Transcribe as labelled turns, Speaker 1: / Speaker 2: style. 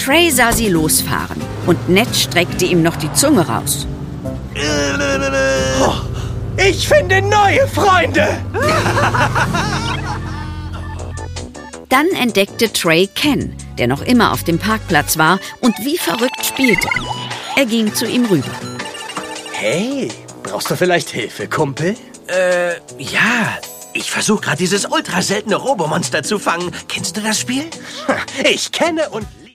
Speaker 1: Trey sah sie losfahren und Ned streckte ihm noch die Zunge raus.
Speaker 2: Oh, ich finde neue Freunde!
Speaker 1: Dann entdeckte Trey Ken, der noch immer auf dem Parkplatz war und wie verrückt spielte. Er ging zu ihm rüber.
Speaker 2: Hey, brauchst du vielleicht Hilfe, Kumpel?
Speaker 3: Ja. Ich versuche gerade dieses ultra seltene Robomonster zu fangen. Kennst du das Spiel?
Speaker 2: Ich kenne und